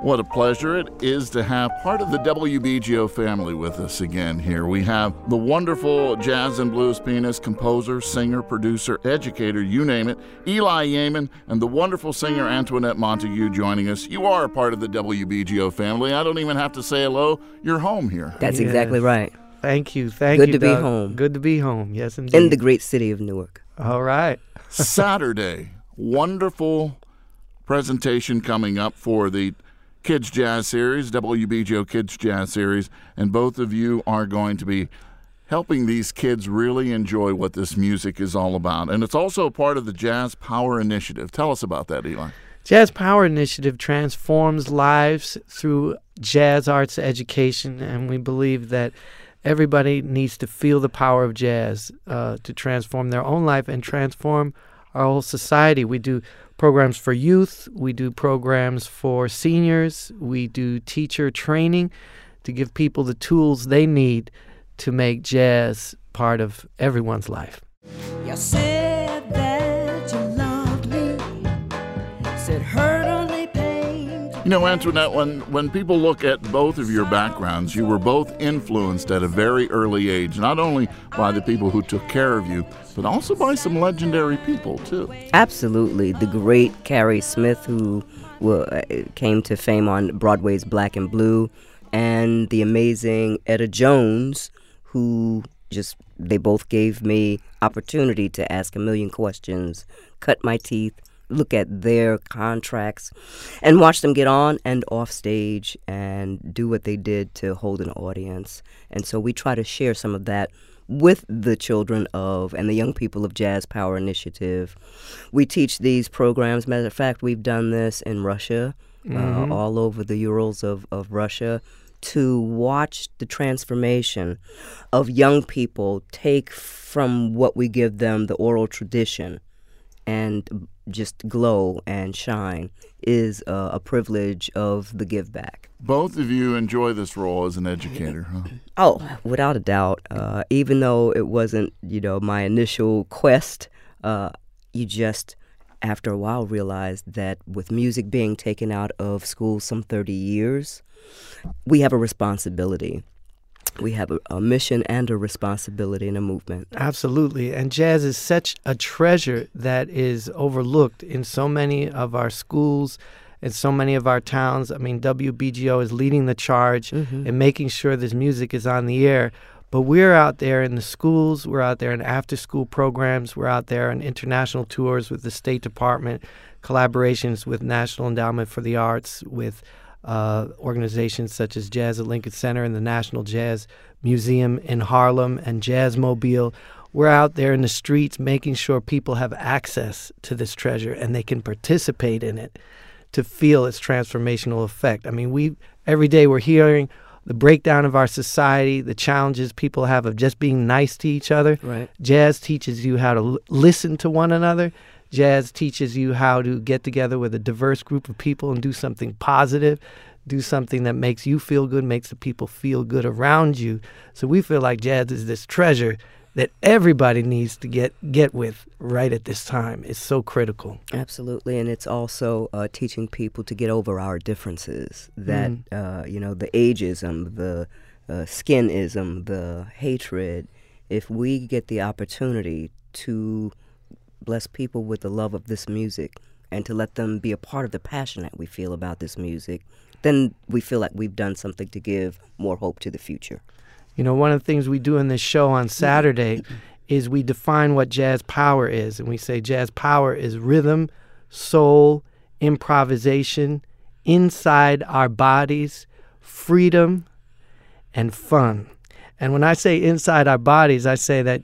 What a pleasure it is to have part of the WBGO family with us again here. We have the wonderful jazz and blues pianist, composer, singer, producer, educator, you name it, Eli Yeaman, and the wonderful singer Antoinette Montague joining us. You are a part of the WBGO family. I don't even have to say hello. You're home here. That's exactly right. Thank you. Good to be home. Good to be home. Yes, indeed. In the great city of Newark. All right. Saturday, wonderful presentation coming up for the Kids Jazz Series, WBGO Kids Jazz Series, and both of you are going to be helping these kids really enjoy what this music is all about. And it's also part of the Jazz Power Initiative. Tell us about that, Eli. Jazz Power Initiative transforms lives through jazz arts education, and we believe that everybody needs to feel the power of jazz to transform their own life and transform our whole society. We do programs for youth. We do programs for seniors. We do teacher training to give people the tools they need to make jazz part of everyone's life. You said that you loved me, said hurt only pain. You know, Antoinette, when people look at both of your backgrounds, you were both influenced at a very early age, not only by the people who took care of you, but also by some legendary people, too. Absolutely. The great Carrie Smith, who came to fame on Broadway's Black and Blue, and the amazing Etta Jones, who they both gave me opportunity to ask a million questions, cut my teeth, look at their contracts, and watch them get on and off stage and do what they did to hold an audience. And so we try to share some of that with the children of and the young people of Jazz Power Initiative. We teach these programs. Matter of fact, we've done this in Russia, all over the Urals of Russia, to watch the transformation of young people take from what we give them, the oral tradition, and just glow and shine is a privilege of the give back. Both of you enjoy this role as an educator, huh? Oh, without a doubt. Even though it wasn't, my initial quest, you just, after a while, realize that with music being taken out of school some 30 years, we have a responsibility. We have a mission and a responsibility and a movement. Absolutely. And jazz is such a treasure that is overlooked in so many of our schools and so many of our towns. I mean, WBGO is leading the charge in making sure this music is on the air. But we're out there in the schools. We're out there in after-school programs. We're out there on international tours with the State Department, collaborations with National Endowment for the Arts, with organizations such as Jazz at Lincoln Center and the National Jazz Museum in Harlem and Jazzmobile. We're out there in the streets making sure people have access to this treasure and they can participate in it to feel its transformational effect. I mean, every day we're hearing the breakdown of our society, the challenges people have of just being nice to each other. Right. Jazz teaches you how to listen to one another. Jazz teaches you how to get together with a diverse group of people and do something positive, do something that makes you feel good, makes the people feel good around you. So we feel like jazz is this treasure that everybody needs to get with right at this time. It's so critical. Absolutely, and it's also teaching people to get over our differences, that, the ageism, the skinism, the hatred. If we get the opportunity to bless people with the love of this music and to let them be a part of the passion that we feel about this music, then we feel like we've done something to give more hope to the future. You know, one of the things we do in this show on Saturday is we define what jazz power is. And we say jazz power is rhythm, soul, improvisation, inside our bodies, freedom, and fun. And when I say inside our bodies, I say that,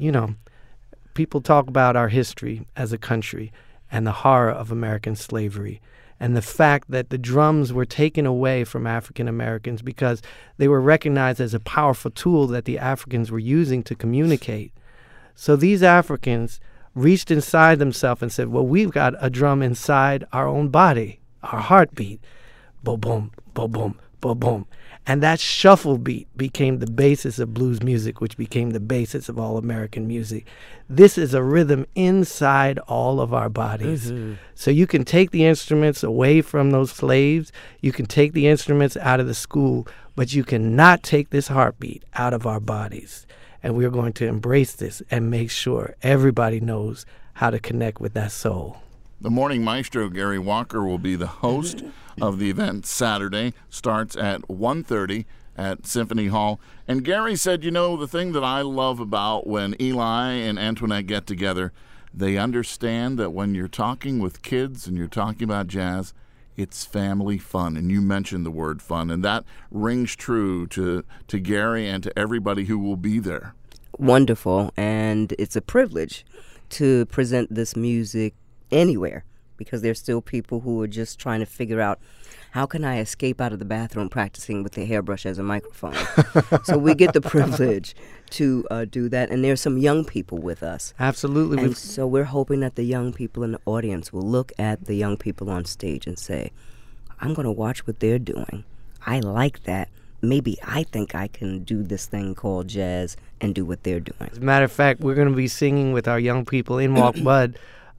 people talk about our history as a country and the horror of American slavery and the fact that the drums were taken away from African Americans because they were recognized as a powerful tool that the Africans were using to communicate. So these Africans reached inside themselves and said, well, we've got a drum inside our own body, our heartbeat. Boom, boom, boom, boom, ba-boom. And that shuffle beat became the basis of blues music, which became the basis of all American music. This is a rhythm inside all of our bodies. Mm-hmm. So you can take the instruments away from those slaves. You can take the instruments out of the school, but you cannot take this heartbeat out of our bodies. And we're going to embrace this and make sure everybody knows how to connect with that soul. The morning maestro, Gary Walker, will be the host of the event Saturday. Starts at 1:30 at Symphony Hall. And Gary said, the thing that I love about when Eli and Antoinette get together, they understand that when you're talking with kids and you're talking about jazz, it's family fun. And you mentioned the word fun, and that rings true to Gary and to everybody who will be there. Wonderful. And it's a privilege to present this music anywhere, because there's still people who are just trying to figure out, how can I escape out of the bathroom practicing with the hairbrush as a microphone? So we get the privilege to do that. And there's some young people with us. Absolutely. And so we're hoping that the young people in the audience will look at the young people on stage and say, I'm going to watch what they're doing. I like that. Maybe I think I can do this thing called jazz and do what they're doing. As a matter of fact, we're going to be singing with our young people In Walk Bud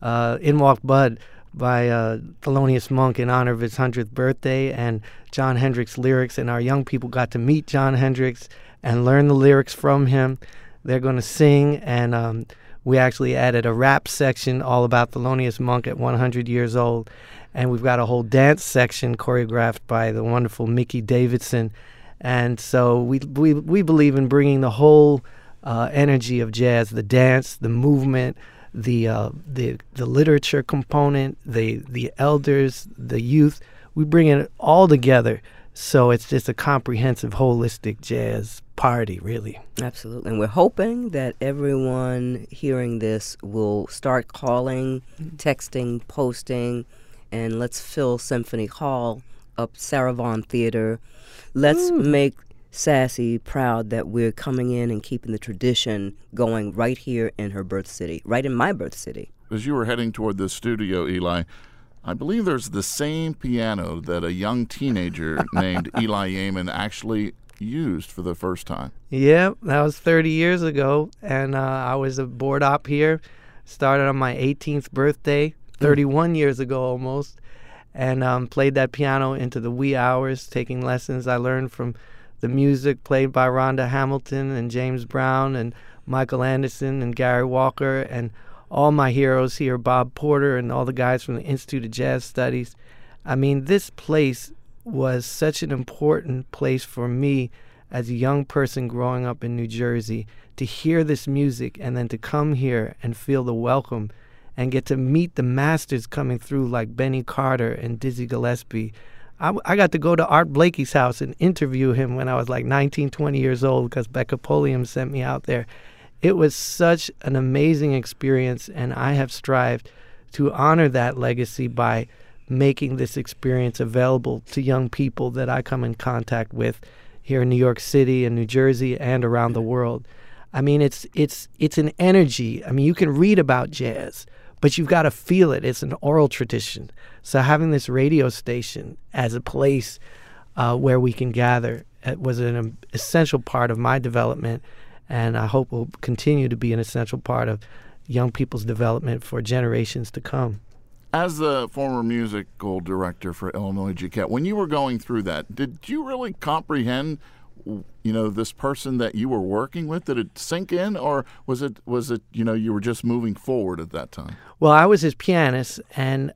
by Thelonious Monk in honor of his 100th birthday, and Jon Hendricks lyrics. And our young people got to meet Jon Hendricks and learn the lyrics from him. They're going to sing, and we actually added a rap section all about Thelonious Monk at 100 years old. And we've got a whole dance section choreographed by the wonderful Mickey Davidson. And so we believe in bringing the whole energy of jazz, the dance, the movement, the literature component, the elders, the youth. We bring it all together, so it's just a comprehensive, holistic jazz party, really. Absolutely. And we're hoping that everyone hearing this will start calling, texting, posting, and let's fill Symphony Hall up, Sarah Vaughan Theater. Let's make Sassy proud that we're coming in and keeping the tradition going right here in her birth city, right in my birth city. As you were heading toward the studio, Eli, I believe there's the same piano that a young teenager named Eli Yeaman actually used for the first time. Yeah, that was 30 years ago, and I was a board op here. Started on my 18th birthday, 31 years ago almost, and played that piano into the wee hours, taking lessons. I learned from the music played by Rhonda Hamilton and James Brown and Michael Anderson and Gary Walker and all my heroes here, Bob Porter and all the guys from the Institute of Jazz Studies. I mean, this place was such an important place for me as a young person growing up in New Jersey to hear this music and then to come here and feel the welcome and get to meet the masters coming through like Benny Carter and Dizzy Gillespie. I got to go to Art Blakey's house and interview him when I was like 19, 20 years old because Becca Pulliam sent me out there. It was such an amazing experience, and I have strived to honor that legacy by making this experience available to young people that I come in contact with here in New York City and New Jersey and around the world. I mean, it's an energy. I mean, you can read about jazz, but you've got to feel it. It's an oral tradition. So having this radio station as a place where we can gather was an essential part of my development, and I hope will continue to be an essential part of young people's development for generations to come. As the former musical director for Illinois Jacquet, when you were going through that, did you really comprehend, this person that you were working with? Did it sink in, or was it you were just moving forward at that time? Well, I was his pianist, and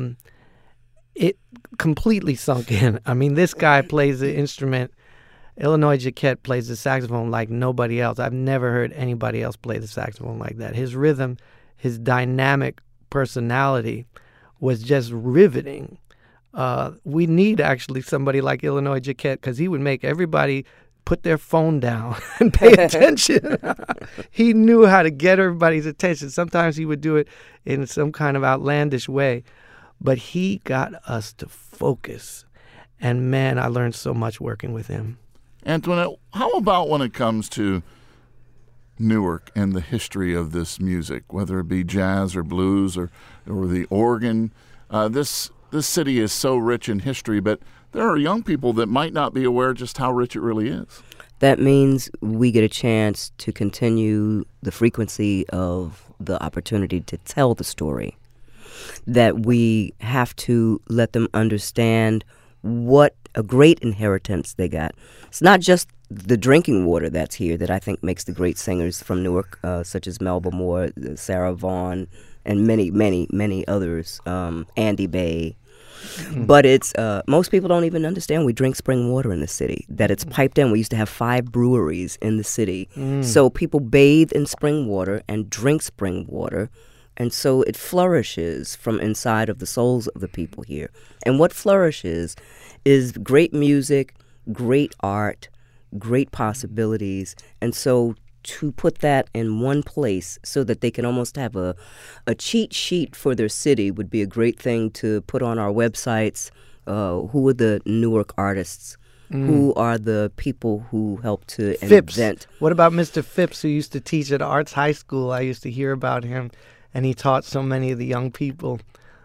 it completely sunk in. I mean, this guy plays the instrument. Illinois Jacquet plays the saxophone like nobody else. I've never heard anybody else play the saxophone like that. His rhythm, his dynamic personality was just riveting. We need actually somebody like Illinois Jacquet because he would make everybody put their phone down and pay attention. He knew how to get everybody's attention. Sometimes he would do it in some kind of outlandish way, but he got us to focus. And man, I learned so much working with him. Antoinette, how about when it comes to Newark and the history of this music, whether it be jazz or blues or the organ? This this city is so rich in history, but there are young people that might not be aware just how rich it really is. That means we get a chance to continue the frequency of the opportunity to tell the story. That we have to let them understand what a great inheritance they got. It's not just the drinking water that's here that I think makes the great singers from Newark, such as Melba Moore, Sarah Vaughan, and many, many, many others, Andy Bay. But it's most people don't even understand we drink spring water in the city, that it's piped in. We used to have 5 breweries in the city. So people bathe in spring water and drink spring water. And so it flourishes from inside of the souls of the people here. And what flourishes is great music, great art, great possibilities. And so to put that in one place so that they can almost have a cheat sheet for their city would be a great thing to put on our websites. Who are the Newark artists? Who are the people who help to Phipps. invent? What about Mr. Phipps, who used to teach at Arts High School? I used to hear about him, and he taught so many of the young people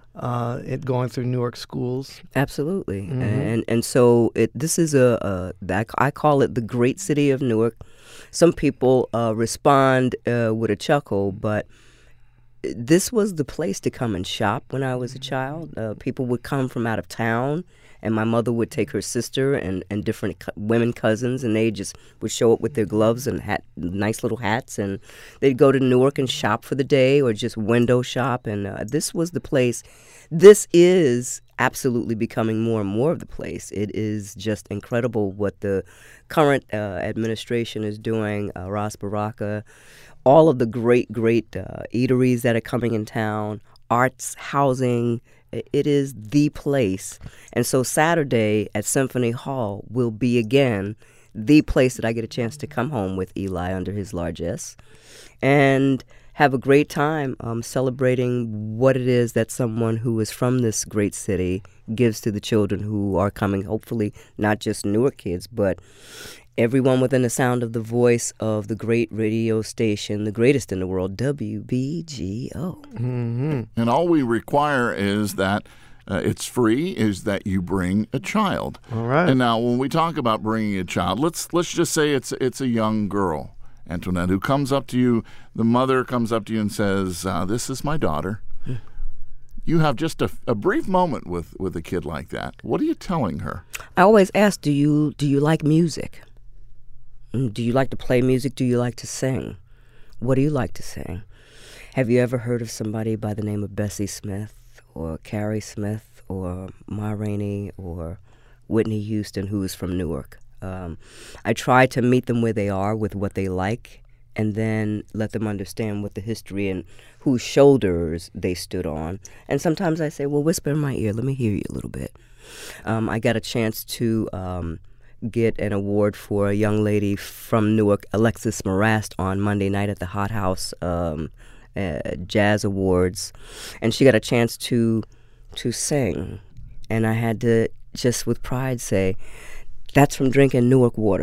going through Newark schools. Absolutely. And so this is I call it the great city of Newark. Some people respond with a chuckle, but this was the place to come and shop when I was a child. People would come from out of town, and my mother would take her sister and different women cousins, and they just would show up with their gloves and nice little hats, and they'd go to Newark and shop for the day or just window shop. And this was the place. This is absolutely becoming more and more of the place. It is just incredible what the current administration is doing. Ras Baraka, all of the great eateries that are coming in town, arts, housing. It is the place. And so Saturday at Symphony Hall will be again the place that I get a chance to come home with Eli under his largesse and have a great time celebrating what it is that someone who is from this great city gives to the children who are coming, hopefully not just Newark kids, but everyone within the sound of the voice of the great radio station, the greatest in the world, WBGO. And all we require is that it's free, is that you bring a child. All right. And now when we talk about bringing a child, let's just say it's a young girl, Antoinette, who comes up to you, the mother comes up to you and says, this is my daughter. You have just a brief moment with a kid like that. What are you telling her? I always ask, do you like music? Do you like to play music? Do you like to sing? What do you like to sing? Have you ever heard of somebody by the name of Bessie Smith or Carrie Smith or Ma Rainey or Whitney Houston, who is from Newark? I try to meet them where they are with what they like and then let them understand what the history and whose shoulders they stood on. And sometimes I say, well, whisper in my ear, let me hear you a little bit. I got a chance to get an award for a young lady from Newark, Alexis Morast, on Monday night at the Hot House Jazz Awards, and she got a chance to sing, and I had to just with pride say, that's from drinking Newark water.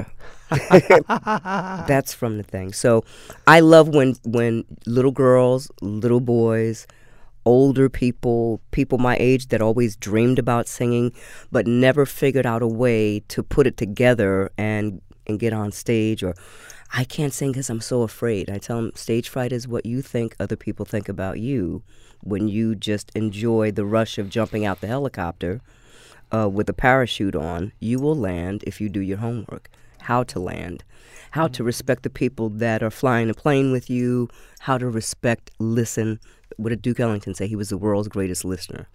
That's from the thing. So I love when little girls, little boys, older people my age that always dreamed about singing but never figured out a way to put it together and get on stage, or I can't sing because I'm so afraid. I tell them stage fright is what you think other people think about you when you just enjoy the rush of jumping out the helicopter with a parachute on. You will land if you do your homework. How to land, how to respect the people that are flying the plane with you, how to respect, listen. What did Duke Ellington say? He was the world's greatest listener.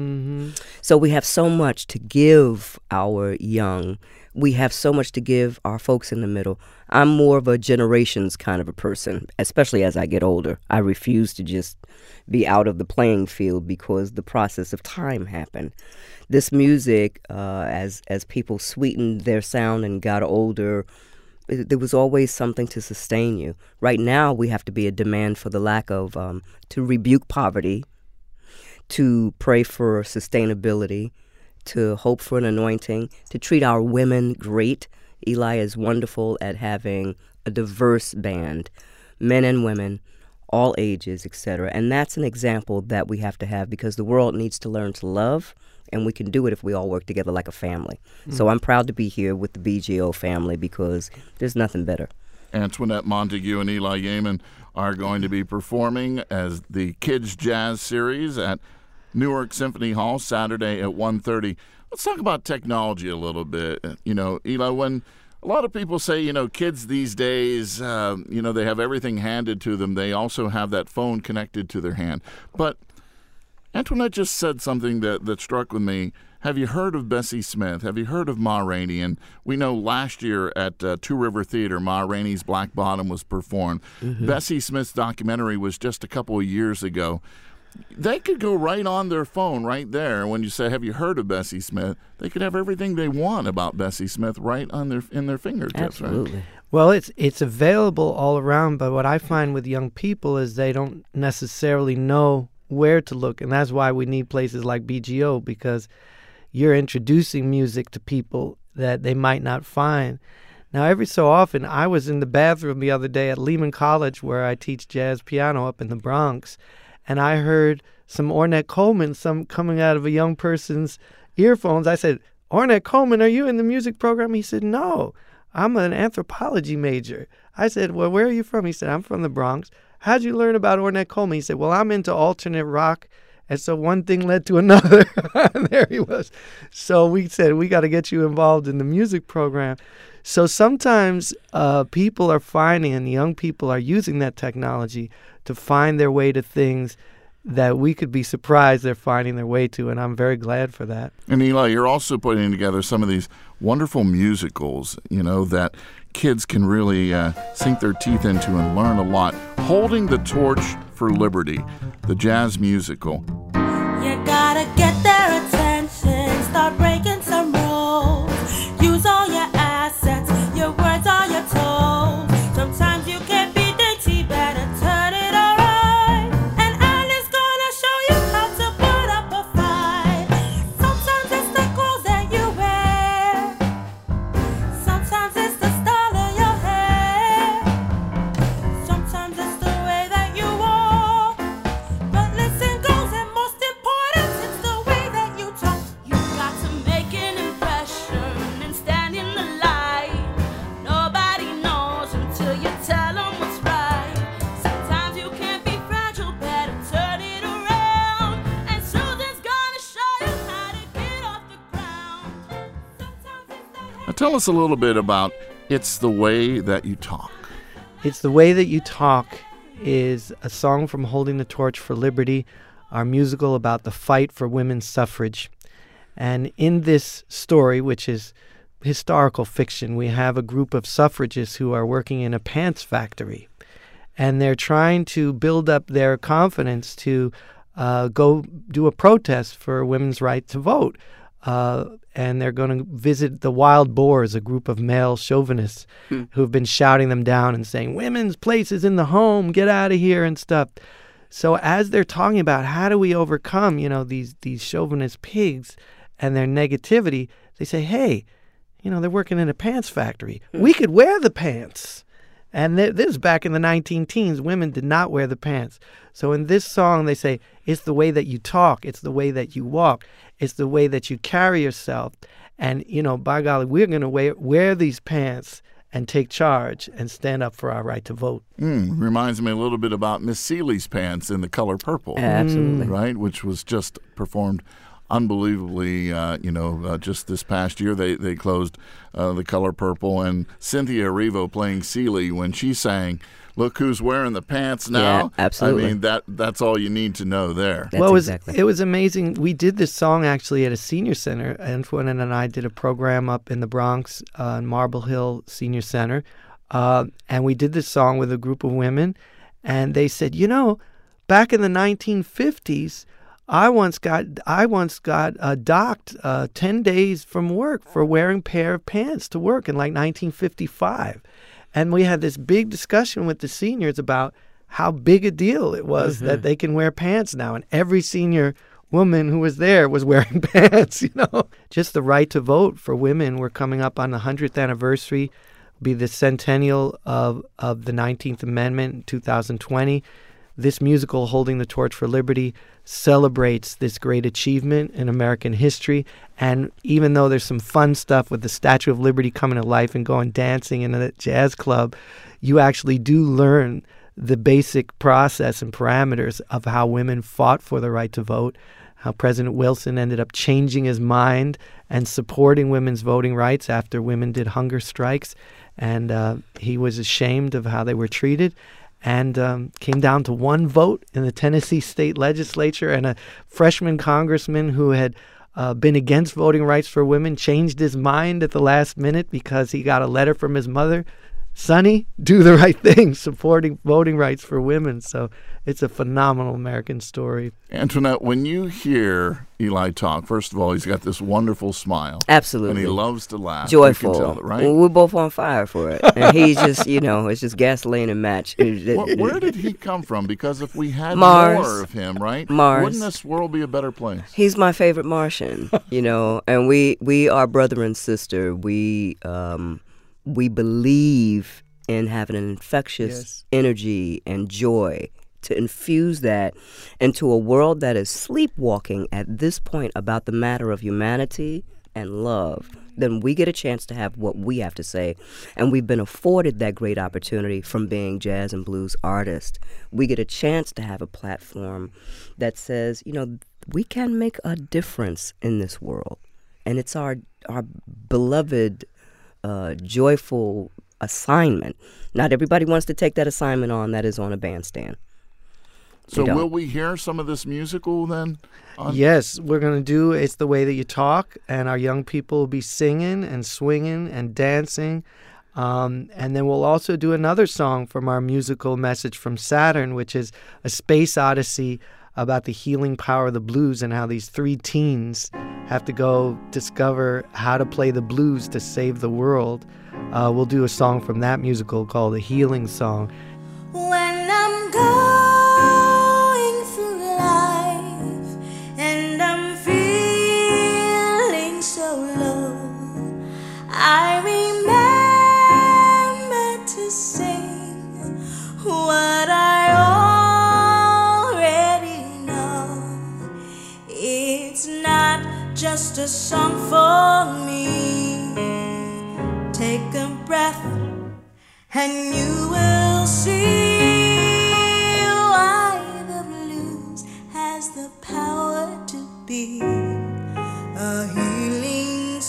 So we have so much to give our young. We have so much to give our folks in the middle. I'm more of a generations kind of a person, especially as I get older. I refuse to just be out of the playing field because the process of time happened. This music, as people sweetened their sound and got older, there was always something to sustain you. Right now, we have to be a demand for the lack of, to rebuke poverty, to pray for sustainability, to hope for an anointing, to treat our women great. Eli is wonderful at having a diverse band, men and women, all ages, etc. And that's an example that we have to have because the world needs to learn to love. and we can do it if we all work together like a family. So I'm proud to be here with the BGO family because there's nothing better. Antoinette Montague and Eli Yeaman are going to be performing as the Kids Jazz Series at Newark Symphony Hall Saturday at 1:30. Let's talk about technology a little bit. You know, Eli, when a lot of people say, you know, kids these days, you know, they have everything handed to them. They also have that phone connected to their hand. But Antoinette just said something that struck with me. Have you heard of Bessie Smith? Have you heard of Ma Rainey? And we know last year at Two River Theater, Ma Rainey's Black Bottom was performed. Bessie Smith's documentary was just a couple of years ago. They could go right on their phone right there. When you say, have you heard of Bessie Smith? They could have everything they want about Bessie Smith right on in their fingertips. Absolutely. Right? Well, it's available all around, but what I find with young people is they don't necessarily know where to look, and that's why we need places like BGO, because you're introducing music to people that they might not find. Now, every so often, I was in the bathroom the other day at Lehman College, where I teach jazz piano up in the Bronx, and I heard some Ornette Coleman, some coming out of a young person's earphones. I said, "Ornette Coleman, are you in the music program?" He said, "No, I'm an anthropology major." I said, "Well, where are you from?" He said, "I'm from the Bronx." "How'd you learn about Ornette Coleman?" He said, "Well, I'm into alternate rock." And so one thing led to another. And there he was. So we said, we got to get you involved in the music program. So sometimes people are finding, and young people are using that technology to find their way to things that we could be surprised they're finding their way to, and I'm very glad for that. And Eli, you're also putting together some of these wonderful musicals, you know, that kids can really sink their teeth into and learn a lot. Holding the Torch for Liberty, the jazz musical. You gotta get their attention, start breaking some rules. Use all your assets, your words are your tools. Sometimes you can't be dainty, better turn it around. And Ali's gonna show you how to put up a fight. Sometimes it's the clothes that you wear. Sometimes it's the style of your hair. Sometimes it's the way that you walk. But listen goes, and most important, it's the way that you talk. You got to make an impression and stand in the light. Nobody knows until you tell them what's right. Sometimes you can't be fragile, better turn it around. And Susan's gonna show you how to get off the ground. Sometimes it's the Now tell us a little bit about It's the Way That You Talk. It's the Way That You Talk is a song from Holding the Torch for Liberty, our musical about the fight for women's suffrage. And in this story, which is historical fiction, we have a group of suffragists who are working in a pants factory. And they're trying to build up their confidence to go do a protest for women's right to vote. And they're going to visit the Wild Boars, a group of male chauvinists who've been shouting them down and saying, women's place is in the home, get out of here and stuff. So as they're talking about how do we overcome, you know, these chauvinist pigs and their negativity, they say, hey, you know, they're working in a pants factory. We could wear the pants. And this is back in the 19-teens. Women did not wear the pants. So in this song, they say, it's the way that you talk. It's the way that you walk. It's the way that you carry yourself. And, you know, by golly, we're going to wear these pants and take charge and stand up for our right to vote. Reminds me a little bit about Miss Seeley's Pants in The Color Purple. Absolutely. Right, which was just performed unbelievably, just this past year they closed The Color Purple, and Cynthia Erivo playing Seeley when she sang "Look Who's Wearing the Pants Now." Yeah, absolutely. I mean, that's all you need to know there. That's Well, exactly. it was amazing. We did this song actually at a senior center. Antoinette and I did a program up in the Bronx, in Marble Hill Senior Center, and we did this song with a group of women, and they said, you know, back in the 1950s, I once got docked 10 days from work for wearing a pair of pants to work in like 1955. And we had this big discussion with the seniors about how big a deal it was that they can wear pants now. And every senior woman who was there was wearing pants, you know. Just the right to vote for women. We're coming up on the 100th anniversary, be the centennial of the 19th Amendment in 2020. this musical, Holding the Torch for Liberty, celebrates this great achievement in American history. And even though there's some fun stuff with the Statue of Liberty coming to life and going dancing in a jazz club, you actually do learn the basic process and parameters of how women fought for the right to vote, how President Wilson ended up changing his mind and supporting women's voting rights after women did hunger strikes. And he was ashamed of how they were treated, and came down to one vote in the Tennessee state legislature, and a freshman congressman who had been against voting rights for women changed his mind at the last minute because he got a letter from his mother, Sonny, do the right thing, supporting voting rights for women. So it's a phenomenal American story. Antoinette, when you hear Eli talk, first of all, he's got this wonderful smile. Absolutely. And he loves to laugh. Joyful. You can tell it, right? We're both on fire for it. And he's just, it's just gasoline and match. Where did he come from? Because if we had Mars. more of him, right? Mars. Wouldn't this world be a better place? He's my favorite Martian, and we are brother and sister. We believe in having an infectious energy and joy to infuse that into a world that is sleepwalking at this point about the matter of humanity and love. Then we get a chance to have what we have to say. And we've been afforded that great opportunity from being jazz and blues artists. We get a chance to have a platform that says, we can make a difference in this world. And it's our beloved, joyful assignment. Not everybody wants to take that assignment on that is on a bandstand. So will we hear some of this musical then? Yes, we're going to do It's the Way That You Talk, and our young people will be singing and swinging and dancing. And then we'll also do another song from our musical Message from Saturn, which is a space odyssey about the healing power of the blues and how these three teens have to go discover how to play the blues to save the world. We'll do a song from that musical called The Healing Song. When I'm going through life and I'm feeling so low, I remember to sing what I already know. It's not just a song for me. Take a breath and you will see why the blues has the power to be a healing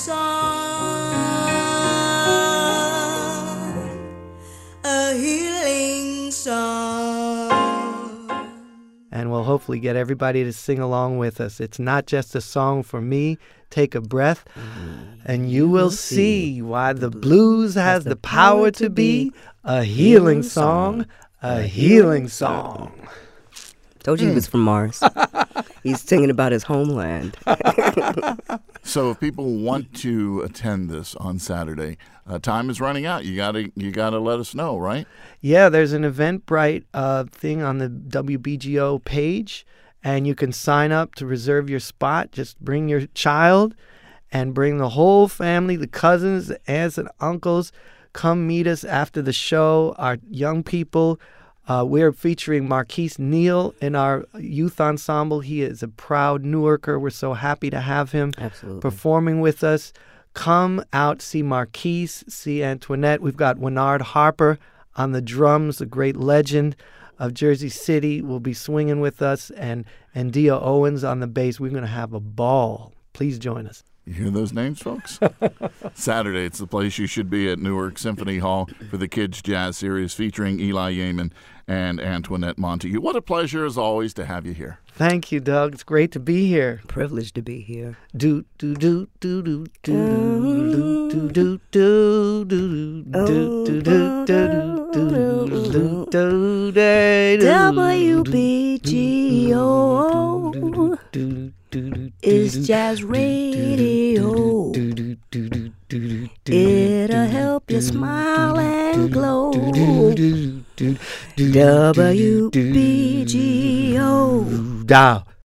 song, a healing song. And we'll hopefully get everybody to sing along with us. It's not just a song for me. Take a breath, and you will see why the blues has the power to be a healing song, a healing song. Told you he was from Mars. He's singing about his homeland. So if people want to attend this on Saturday, time is running out. You gotta let us know, right? Yeah, there's an Eventbrite thing on the WBGO page, and you can sign up to reserve your spot. Just bring your child and bring the whole family, the cousins, the aunts and uncles. Come meet us after the show. Our young people, we're featuring Marquise Neal in our youth ensemble. He is a proud Newarker. We're so happy to have him performing with us. Come out, see Marquise, see Antoinette. We've got Winard Harper on the drums, a great legend of Jersey City, will be swinging with us, and Dia Owens on the bass. We're going to have a ball. Please join us. You hear those names, folks? Saturday, it's the place you should be at Newark Symphony Hall for the Kids Jazz Series featuring Eli Yeaman and Antoinette Montague. What a pleasure, as always, to have you here. Thank you, Doug. It's great to be here. Privileged to be here. Do do do do do do do do do do do do do WBGO is Jazz Radio. It'll help you smile and glow. WBGO. Dow.